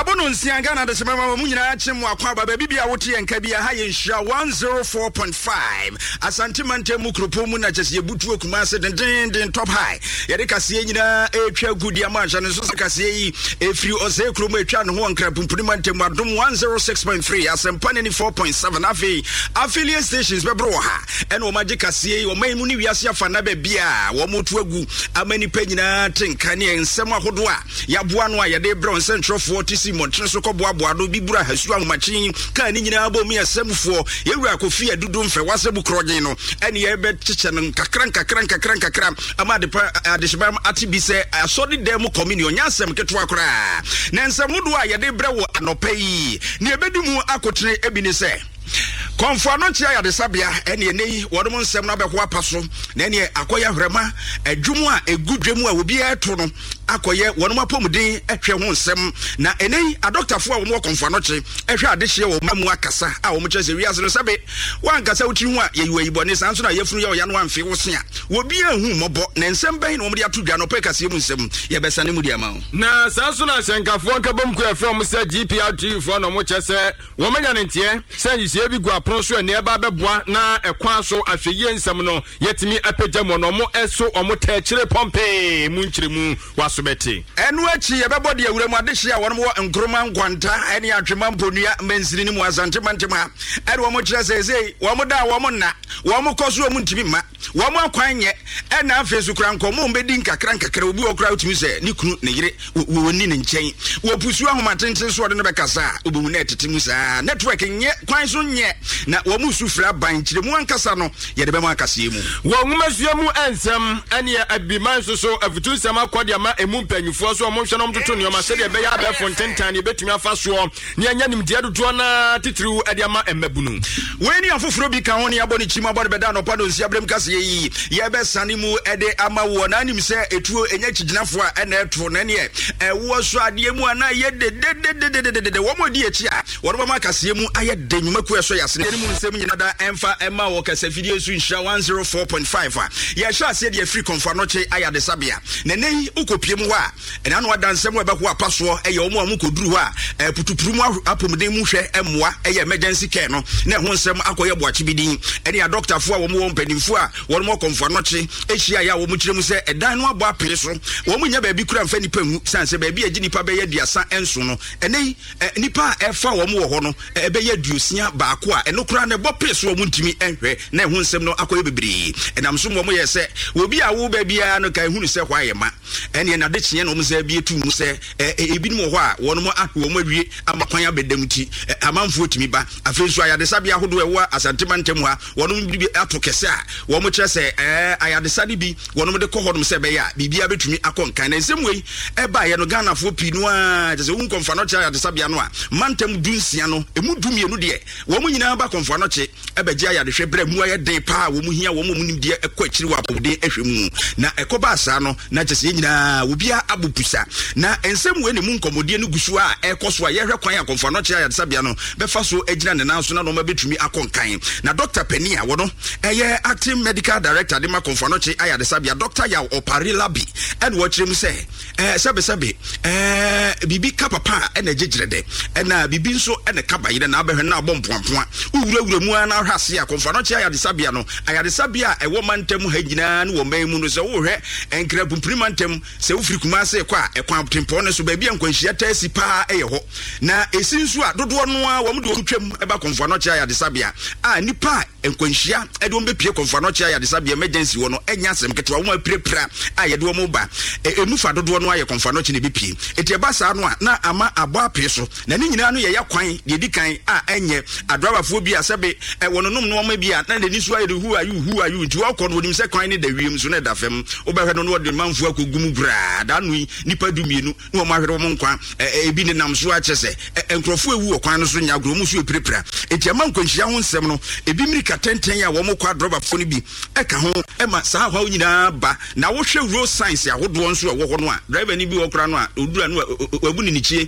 Abono nsia Ghana de semama mu nyina achim akwa baba bibia wote enka bia ha ye nhia 104.5 Asante Mantemu kropo mu na chese butu okuma se den top high ye de kase nyina etwa gudia ma hya ne so kase yi efri ose kromo etwa ne ho ankra pumpuni Mantemu adom 106.3 Asempa 4.7 affiliate stations bebro ha ene o magi kase yi o man mu ni wiase afa na ba bia wo motu agu amani pa nyina tenka ne ensem ahodo a yaboa no a ye de bron centrofo tisi montre so koboaboa do bibura hasu ahomachin ka ni nyina abom yasemfo yewura kofi adudu mfe wasebu krogen no ene ye be chiche no kakran amade pa adishbam atibi se asodi dem communion nyasem ketwa kra na ensemudo a ye de brewo anopai ne ebedi mu akotre ebini se Konfo no chia ya de sabia ene enei wodom nsem na beko apaso na ene akoye hwrema adwumu a egudwemu a obi eto no akoye wodom apomuden ehwe ho nsem na enei adoctorfo a wo konfo no chi ehwe adehye wo mamu akasa a wo mchese wiase no sabe wankasa wotiri ho a yeyiwa yibone sanso na yefunu ye oya no amfe wo se a obi ahu mobo na nsem ban na wo de atodwa no pekase mu nsem ye besane mu dia ma na sanso na senkafo nkabom ku efre mo se GPRT fo no mo chese wo manya ne ntie sanjise bi gu apronso ne eba beboa na ekwan so ahweye nsem no yetimi apagya mo no mo eso omo taachire pompe mu nchiremu wasobeti enu achi ye bebo de awura mu adehye a wono mo nkroma ngwanta ene atwema mponua mansiri ni mu Asante Mantema ene wo mo kire seze wo mo da wo mo na wo mo koso mu ntimi ma wo mo akwanye ene afesu kura nkomo mbedi nkakra obi okura utimi se ni kunu ne yire woni ne nchen wo pusu ahomatenten so de ne bekasa obimu na etetimu sa network nye kwan so nye na wo mu sufra ban kire mu ankasa no ye de be mu akase mu wo ngumasuya mu ensem ene abiman so afutu nsem akode ama emu mpanyufo so mo hwe no mtoto ne oma se de be ya be fontentan ne betumi afa so ne anya nim de adodo na titiriu ade ama emmabunu we ni afoforo bi ka ho ne abone chima abode beda no pado nsi abrem kase yi ye be sane mu ede ama wo na nim se etuo enya chiginafo a ene eto na ne wo so ade mu ana ye de wo mo di echi a wo no ma kase mu aye de nyumaku eso yase ne mu nsem nyina da emfa ema wo kase video su nhia 104.5 a ye sha se de free konfa no che aya de sabia na nei ukopie mu ho a ena no wadansem we beko apaso eye omo amukoduru ho a putupuru mu apomden mu hwe emmoa eye emergency care no na ho nsem akoye boache bidin ene ya doctor fo a wo mo mpanimfo a wo mo konfa no che ehia ya wo mu kire mu se edan no abo apere so wo mu nya ba bi kura mfa nipa mu sanse ba bi agi nipa be ye diasa enso no ene nipa efa wo mo wo ho no ebe ye duosia baako a eno kura ne bo peso wo mu ntimi enhwe na ho nsem no akoye bebere enam so mo ye se obi a wo ba bia no kan hunu se kwa ye ma ene na de kye no mo se bi etu mu se ebi no ho a wo no mo ahwe wo mo awie amakwan abedam ti amanfo timi ba afenso ayade sabia hodo ewo Asante Mantemu ha wo no bi ato kese a wo mo kire se ayade sade bi wo no mo de kohodom se be ya bibia betumi akonkan na nsem wei eba ye no Ghana fo pi no a je se un konfa no kire ayade sabia no a Mantemu dunsia no emu dumienu de wo mo nyina ba konfa no kire eba je ayade hwe bra mu aye den pa wo mo hia wo mo nim de ekọ akiri wa apode ehwe mu na ekoba asa no na je se nyina obia abupusa na ensem wei ne mu nkomodie no gusu a ekoso a ye hwe kwan akonfa no kire ayade sabia no befa so agina ne nanso na no ma betumi akonkan na Dr. Penia wo no eye acting medical director de ma konfa no kire ayade sabia Dr. ya Oparila bi en wo kire mu se sebe bibi ka papa ena jejrede ena bibi nso ena ka bayire na abehwe na abompoampoa uwurawura mu ana hwase a konfa no kire ayade sabia no ayade sabia ewo Mantemu ha nyina no wo man mu no se wo hwe enkra pumpiri Mantemu se wo firi Kumase kwa ekwan tempo ne so ba bia nkwanhia taasi pa eye ho na esinsu a dodo no a wo mdo twam eba konfa no kire ayade sabia a nipa nkwanhia ede wo bepie konfa no kire ayade sabia emergency wo no enya asem ketwa wo ma pirepira a yede wo mo ba emufa dodo no aye konfa no kire ne bepie eti eba sa no a na ama abo ape so na ni nyina no ye yakwan de dikan a enye adrawafo bi asebe wononom no ma bi a na ni so aye who are you nti wo kono wonim se kwan ne da wiem so na da fam wo behwe no de manfo akogum bra da no nipa dumienu no wo ma hwere wo nkwa ebi ne nam so a chese enkrofo ewu okwan no so nya agro mu so epirepira eti ama nkwanhia ho nsem no ebi mirika tenten a wo mo kwa adrawafo no bi eka ho ema saa hwa nyina ba na wo hwe road signs ahodo nso wo ho no a driver ni bi wo kra no a odura no wabu ni nichie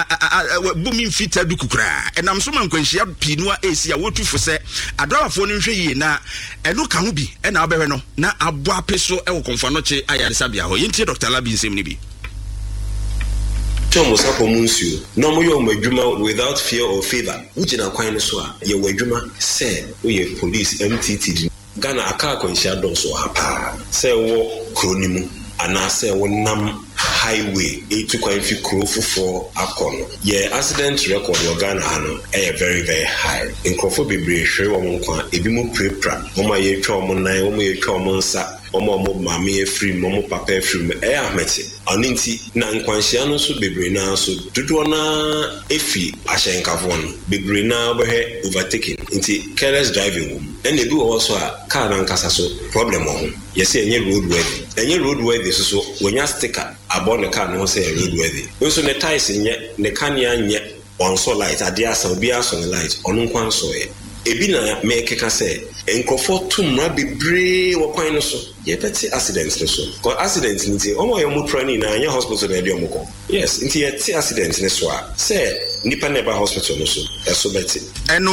bumi mfita du kukra enam so man kwanhia pinu a esi a wotufo se adrawafo no nhwe yi na eno ka ho bi ena abehwe no na abo apeso e wo konfa no che ayare sabia ho yintie Dr. Labi nsem ni bi Chomosa Pomunsu, no more Majuma without fear or favor. Ujina Quainoswa, your Wajuma, say, we police MTT. Ghana aka kwanhyia dɔnso hapa sɛ wo kronimu ana sɛ wo nam highway etu kwan fi krofofo akɔ ye accident record wɔ Ghana hano very very high nkrofo bebree hwere wɔn nkwa ebi mu prepra wɔn a yɛtwa wɔn nan wɔn yɛtwa wɔn nsa wɔn maame afiri wɔn papa afiri ahmete aninti na nkwanhyia no so bebree na so dodoɔ na efi ahyɛnkafo no bebree na bɛhɛ overtaking nti careless driving and ebi wɔ so a car na nkasa so problem wɔ ho yɛsɛ enye road worthy so when you sticker about the car no say road worthy so ne tires nye ne kanea nye on so light adia sa obi aso ne light on nkwan so ebi na make ka say enkofo tumra bebre wo kwan no so ye peti accidents no so ko accidents nti omo ye mo training na anya hospital na dey omko yes nti ye ti accidents ne so a say nipa na ba hospital no so eso beti no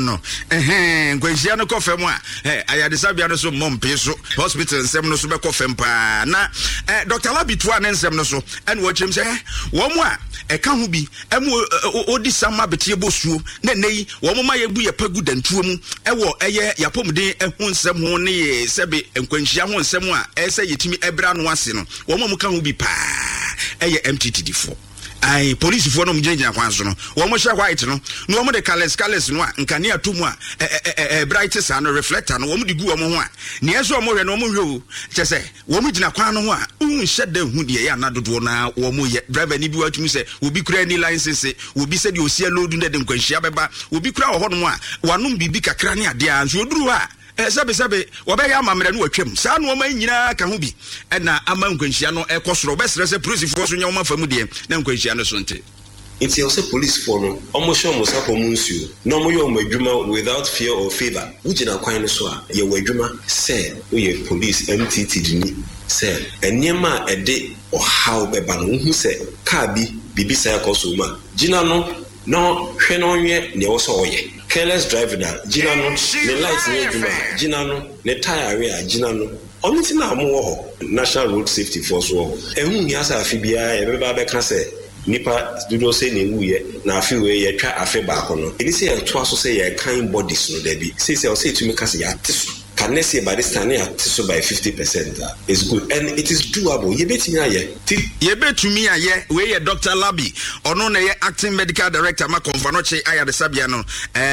nkwanhyia no kofem a ayadesa bia no so mompe so hospital nsem no so be kofem pa na Dr. Labitua ne nsem no so ene wo kyem say wo mo a eka ho bi emu odi sama betie bosuo na nei wo mo ma ye bu ye pagu dantuo mu ewo eye yapomden ehu nsem ho ne ye sebe nkwanhyia ho nsem a ese yetimi ebra no ase no wo mo ka ho bi pa eye MTTD4 ai police for no mjenjina kwanso no wo mo hye white no no wo mo de colors no a nkane atomu a bright sun reflector no wo mo de gu wo mo ho a ne yeso wo mo hwe no wo mo hwe o che se wo mo gina kwan no ho a unhye da hu de ya na dodo na wo mo ye driver ni bi watumi se obi kura ni license obi se de osia load de nkwanhia beba obi kura wo ho no a wanom bibi kakra ne ade a nso oduru a sabe wobeya amamre no watwam saa no ma nyina ka ho bi na ama nkwanhia no ekosoro besere se police fo so nya wo mafamu de na nkwanhia no so nte It's also police for no almost almost Pomunsu no more your Majuma without fear or favor ujina kwan so a ye wadwuma say we police MTT say enyema ede o how beba no hu say car bi bibisa yakoso ma gina no hwe no nwe ne wo so oye careless driving na gina no ne lights ne duma gina no ne tire we gina no onti na mo ho National Road Safety Force wo ehun ya sa afibia e beba be ka say nipa dudo say ne wuye na afi we ye twa afi ba ko no eni say e to aso say ye kind bodies no da bi say o say to me ka say ya tiso can I say by this time so by 50% is good and it is doable. Ye betumi aye we ye Dr. Labi ono na ye acting medical director ma konfanoche aya de sabia no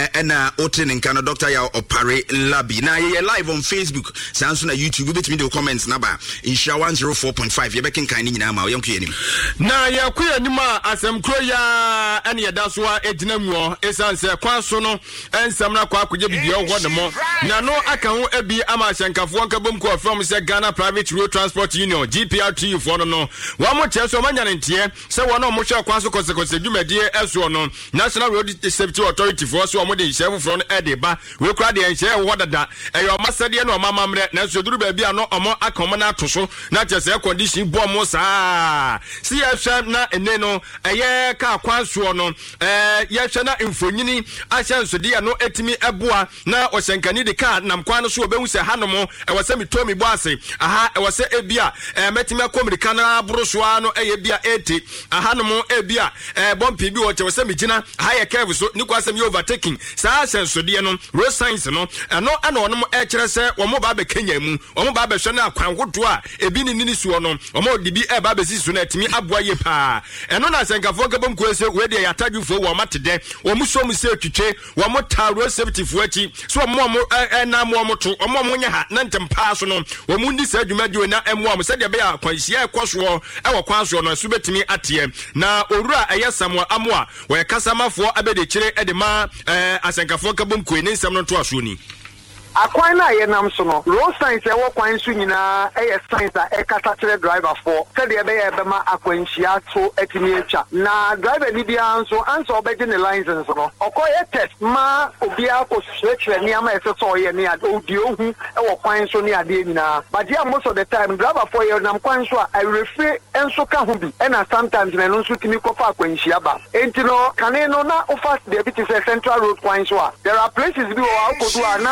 na otin nka Dr. ya opare Labi na ye live on Facebook sanso na YouTube betumi de comments na ba insha 104.5 ye bekin kan ni nyina ma ye nkuye nim na ye kuye nim a asem kro ya ene ye daso a ejina mu esanse kwaso no ensam na kwa akuje bibia ho de mo na no aka ho ebi ama shankafo nkabom ko from se Ghana Private Road Transport Union GPRT for no wa mo cheso manya ntie se wono mo hwe kwaso kosekose dwumadie eso no National Road Safety Authority for so mo de chef from edeba we kra de enche wo dada eyo masade no mama mre na so duru ba bia no omo akomo na atoso na chese condition bo mo saa si ehwe na ene no eye ka kwaso no ye hwe na mfonyini ahye de no etimi eboa na ohyenkani de ka nam kwan no so obehu se hanomo ewose mitomi bo ase aha ewose ebia metimi akomirika na brosoa no eye bia 80 ahanomo ebia bompi bi wo chewose migina aha ye curve so ni kwasem ye overtaking saa sensode no road signs no no ana onom kire se wo mo ba be Kenya mu wo mo ba be hwe na akwan hodo a ebi ni nini suo no wo mo de bi ba be sisu na etimi aboa ye pa eno na senkafo kabom kwese we de yatadwufo wo matede wo mo so mu se twitwe wo mo ta road safety fo achi so mo na mo to mo nya ha na ntempa so no wo mu ndi sa dwumadwo na emo se de be akwanhia ekoso e wo kwanso no so betimi atie na owura eyesam amoa wo kasamafo abede kire e de ma asenkafo kabom kwene nsam no to aso ni akwan na ye nam so no road signs e wo kwan so nyina e ye signs a e kata kire driver for se de be ye be ma akwanhia to etimi atwa na driver ni bia nso anso obeje ne license no okoye test ma obi akosire ni ama ese so ye ni ade odi ohu e wo kwan so ni ade nyina but here most of the time driver for ye nam kwan so a refer enso ka ho bi e na sometimes na no so timi kofa akwanhia ba enti no kane no na offer the bit is central road kwan so there are places bi wo akodu na ye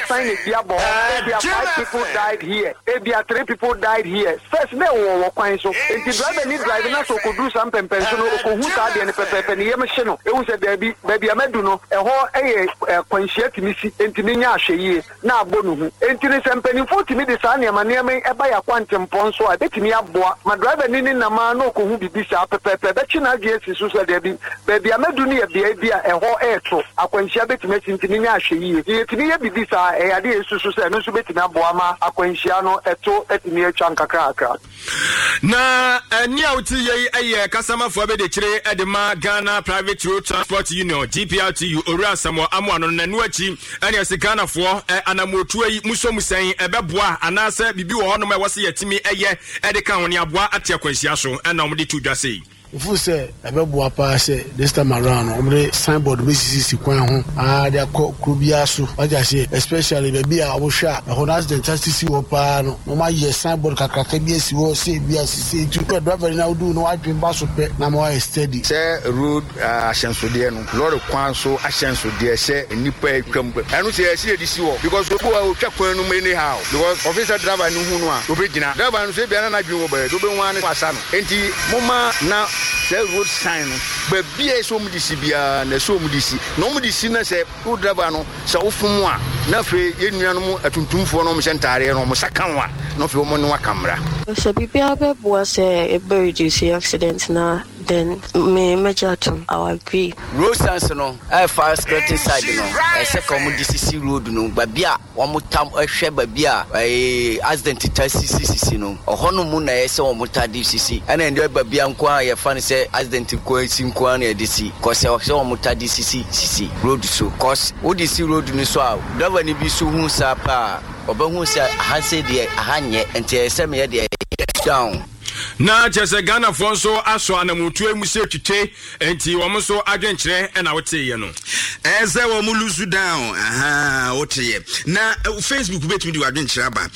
sign it here, but 5 people died here. 3 people died here. First, they were quite so. If the driver need driving us, could do some pension, who card and pepper and yamashino. It was a baby, Ameduno, a whole quenchiet missy, and Timinia Shea, now Bonu. And Tinis and Penny 40 minutes, Ania, by a quantum ponso, I bet me up. My driver needing a man who be this up pepper, but you know, yes, is also baby Ameduni, the idea, a whole air to a quenchiabet messing Timinia Shea. The Timia be this idea is to say, no, so bet in Abuama, a quenchiano, a to at near Chankaka. Na niauti ye kasama for the chire edema Ghana Private Road Transport Union GPRTU ora samo amwano nanuachi ene se Ghana for anamotu yi muso musan ebeboa anase bibi wo hono ma wose yetimi eye edeka woni aboa atia kwansia so ena omde tu dwase if you say ebeboa pa say this time around omre signboard mesisi kwan ho they krobia so waja say especially baby a wo hwa e honas the justice wo pa no ma ye signboard kakaka bi esi wo say bi asisi tu driver na do no adwen ba so pe na ma steady say road ahyansode no lorry kwan so ahyansode say nipa atwam enu say esi edisi wo because obo a otwa kwan no many how because officer driver no hu no a obegina driver no say bia na adwen wo ba do be wan ne kwasa no enti moma na the road sign but be so mudisi bia na so mudisi no mudisi na say o driver no say ofum a na fe yenuanom atuntumfo no mo sentare no mo sakanwa no fe mo no camera so bibia be bo say e be reduce accident na then me mejatum I agree road signs no I fast security side no I say community road no ba bia wo mo tam ehwe ba bia accident CCC no ohono mu na yese wo mo tadi CCC ana ndio ba bia nkwa ye fa ne say accident ko sinkwa na edisi cause wo mo tadi CCC road so cause wo di si road ni so a driver ni bi so hu sa pa obahu sa hanse de ahanye ente ese me de down na chese Ghana fonso aso anamutu emuse twitwe enti wo so adwenkyere na wote no eze wo mu lose down wote na Facebook betumi di adwenkyere aba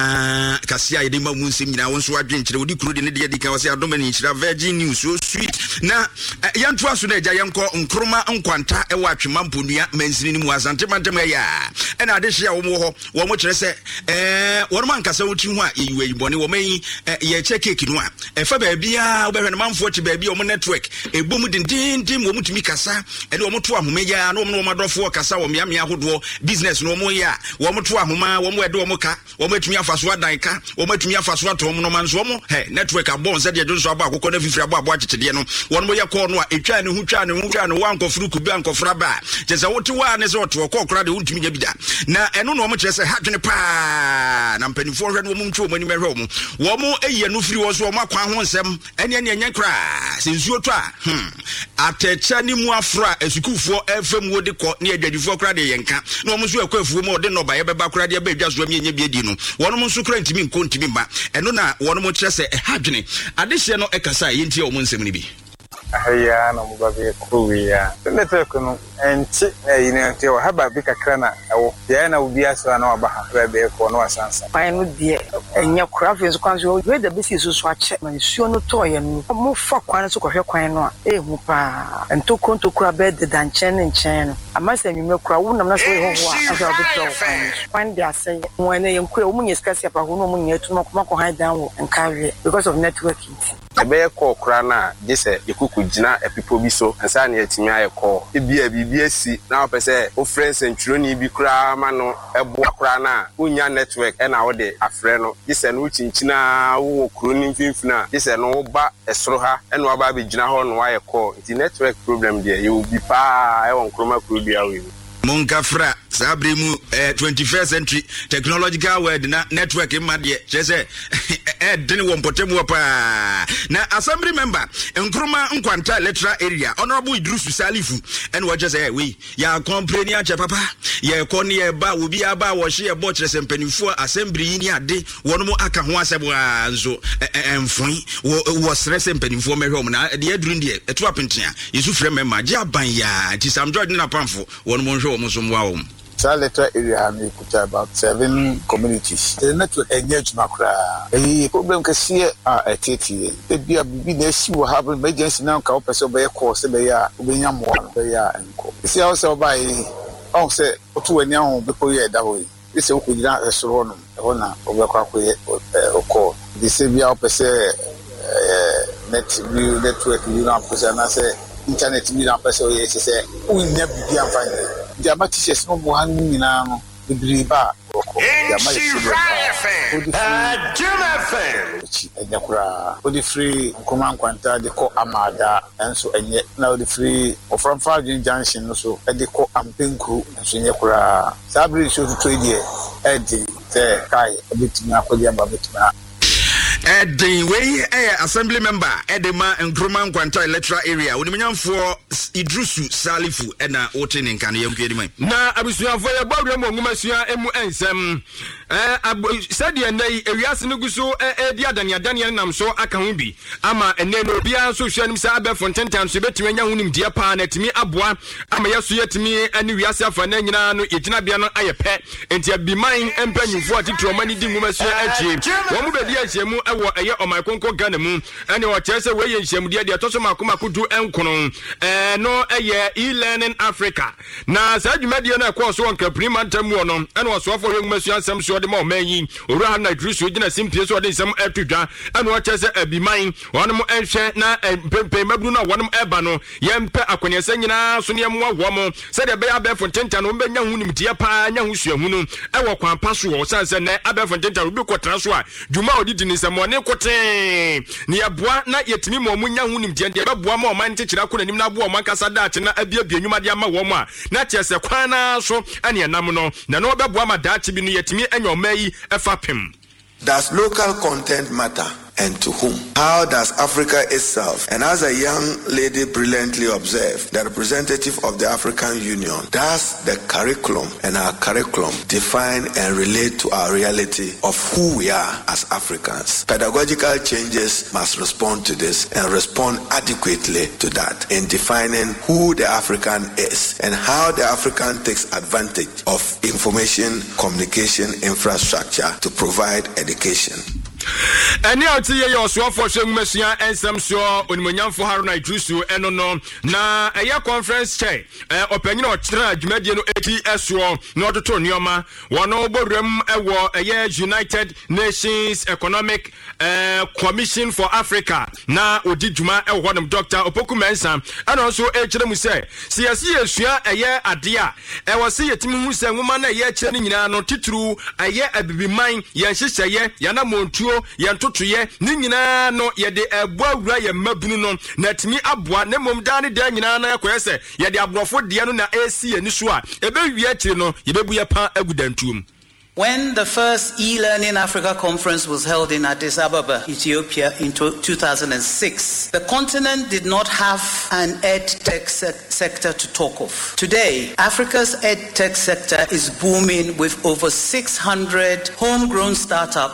na kasia yede ma mu nsem nyina wo so adwenkyere wodi kuro de ne de ka wase adomani nkyira Virgin News so sweet na yanto aso na eja yanko nkroma nkwanta ewa atwema mponua mansini ni mu asante mantem ya na ade hye a wo mo ho wo mo kyere se wo man kasa wuti ho a yeyiwe yibone wo man ye check no a efa baabia wo behwe manfo chi baabia o network ebom dindindim wo mutumi kasa ene wo moto ahoma ya na wo madofo kasa wo miamia hodo business no mo ya wo moto ahoma wo mo ede wo ka wo matumi afaso adan ka wo matumi afaso atom no manso wo mo network abon se de jonso aba akokọ na fifiri abo akyekede no wo no ye call no a etwa ne hu twa ne wa nkofuru kubi ankofra ba chese wote wa ne se wote wo kora de wontumi nya bida na eno no mo kyerese hadwene pa na mpanifo hwe no wo mtwo mo ni mehwe wo mo eyi no firi wo so akwan ho nsem ene enya kra sensuo to a atecha ni mu afra esukufo efem wo de ko ne adwadifo kra de yenka na omo so akwafuo mo de no ba ye beba kra de ba adwaso am yenye biedi no wono mo so kra ntimi nko ntimi ba eno na wono mo kyerese hadwene adehye no ekasa yenti omo nsem ni bi ahya na mo ba be kowiya network no enti ina te wa haba bi kakra na ewo ya na obi aso na oba ha be ko no asansa pa no die enya craft kwanso we da bisi so ache man suo no to ye no mo fa kwan so kohwe kwan no a hu pa ntoko kura be de danchen nchen no amasa nwime kura wo nam na so ho ho a asa obi to kwan dia say won na yen kura wo munye skasi apa ho no munye tu no ko han dan wo nkawe because of networking ebe ko kura na jese ikuku gina epipo bi so ansa na yetimi ayeko ebia bibia si na opese o friends entroni bi kura ma no ebo kura na unya network e na wo de afre no jese no chinchina wo kuro ni mfimfina jese no ba esoro ha e no aba be gina ho no ayeko the network problem there you be pa e won kroma kuro bia we Monkafra Sabrimu 21st century technological world na network imade chese deni wompotemu pa na assembly member Nkrumah Nkwanta electoral area honorable Idris Salifu and what just say we ya complain ache papa ya koni e ba obi aba wo hye e bo chese mpanimfo assembly ni ade wono aka ho asebo anzo enfun wo stress mpanimfo mehwe na de aduru de eto apentia yesu frɛ member je aban ya ti Sam George na pamfo wono mo hwe wo so mwa Saleta area we could about 7 communities. The network engage macra. A problem can see a titi. The be the issue will have emergency now. Cow person by a course, they are one, they are and co. See also by say, to a young before you that way. This is what Sorono, Ona, Obakwe, Oko. The Sabia Pese network, you know, and I say internet, you know, Pese, say, we never be a final. The Amatis no more hanging now, the Briba. The free command quanta, the co Amada, and so and yet now the free from Fajin Junction, so at the co Ampinku, and Sinyakura. Sabri should trade ye, Eddie, there, Kai, a bit now. The way assembly member Edema and Groman Quanta electoral area when you for Idrusu Salifu and Otin in Kanayam Kedima. Now, I was your voice about Mumasia M. Said the day, a Yasinaguso, Daniel Namso, Akambi, Ama, and then Bia social Sabe for 10 times, between young dear pan at me, Abwa, Amayasu to me, and Yasa Fanana, Itinabiano, I pet, and to be mine and penny 40 to money, Mumasia, one of the a year on my Conco Ganamu, and your chest away in Shemudia, the Tosoma could do Enconon, and no a year e-learning Africa. Now, said you made a course one Caprima Tamuano, and was offering Monsieur some sort of more May, or rather, I drew Sweden as simple as some Etuda, and what as a be mine, one more Elshana and Pepe Mabuna, one Ebano, Yampe Aquania Senina, Sonia Wamo, said a bear for 10 and young Diapa, young Hunu, I walk on Passu or Sans and Abba for 10 Rubuko Transwa, Juma did in some one kote ni abua na yetimi mo munya hunim je de babua ma o man tikira ko nanim na abua man kasa da ate na abia bia nyuma de ama wo ma na tiese kwana so ane enam no na no babua ma da ate bi no yetimi anyo mai efapem. Does local content matter? And to whom? How does Africa itself, and as a young lady brilliantly observed, the representative of the African Union, does the curriculum and our curriculum define and relate to our reality of who we are as Africans? Pedagogical changes must respond to this and respond adequately to that in defining who the African is and how the African takes advantage of information communication infrastructure to provide education. And now to your so for some Messia and some so on Munyan for Haruna Drusu and no na a year conference chair opinion or charge median ATS not to Tonyoma one over room a year United Nations Economic Commission for Africa na Odijuma and one of Dr. Opoku Mensa and also HM say CSC a year adia I was see a team who say woman a year churning no titru a year a be mine yan sister ye yana montuo yantoto ye ni nyina no ye de aboawura ye mabunu no na timi aboa na mom da ne da nyina na yakoyese ye de abrofo de no na AC ani so a ebe wie tiri no ye bebu ye pa agudantuum. When the first e-learning Africa conference was held in Addis Ababa, Ethiopia in 2006, the continent did not have an ed-tech sector to talk of. Today, Africa's ed-tech sector is booming with over 600 homegrown startups